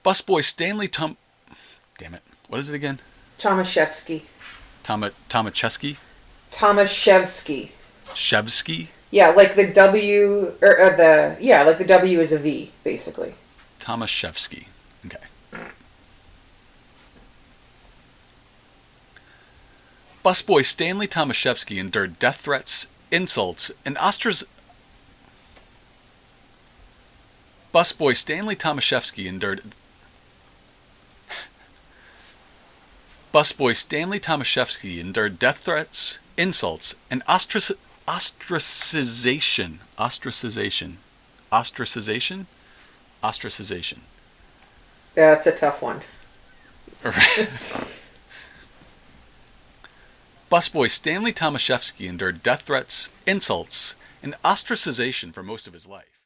Busboy Stanley Damn it. What is it again? Tomaszewski. Tomaszewski? Tomaszewski. Shevsky? Yeah, like the W, or like the W is a V, basically. Tomaszewski. Okay. Busboy Stanley Tomaszewski endured death threats, insults, and Busboy Stanley Tomaszewski endured. Busboy Stanley Tomaszewski endured death threats, insults, and ostracization. Ostracization. Yeah, it's a tough one. Busboy Stanley Tomaszewski endured death threats, insults, and ostracization for most of his life.